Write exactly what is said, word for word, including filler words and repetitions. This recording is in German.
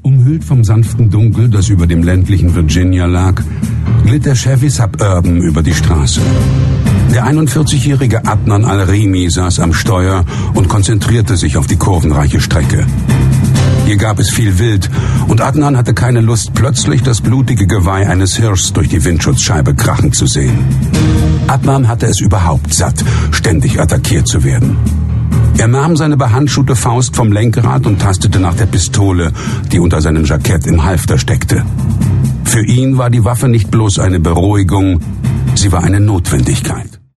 Umhüllt vom sanften Dunkel, das über dem ländlichen Virginia lag, glitt der Chevy Suburban über die Straße. Der einundvierzigjährige Adnan Al-Rimi saß am Steuer und konzentrierte sich auf die kurvenreiche Strecke. Hier gab es viel Wild und Adnan hatte keine Lust, plötzlich das blutige Geweih eines Hirschs durch die Windschutzscheibe krachen zu sehen. Adnan hatte es überhaupt satt, ständig attackiert zu werden. Er nahm seine behandschuhte Faust vom Lenkrad und tastete nach der Pistole, die unter seinem Jackett im Halfter steckte. Für ihn war die Waffe nicht bloß eine Beruhigung, sie war eine Notwendigkeit.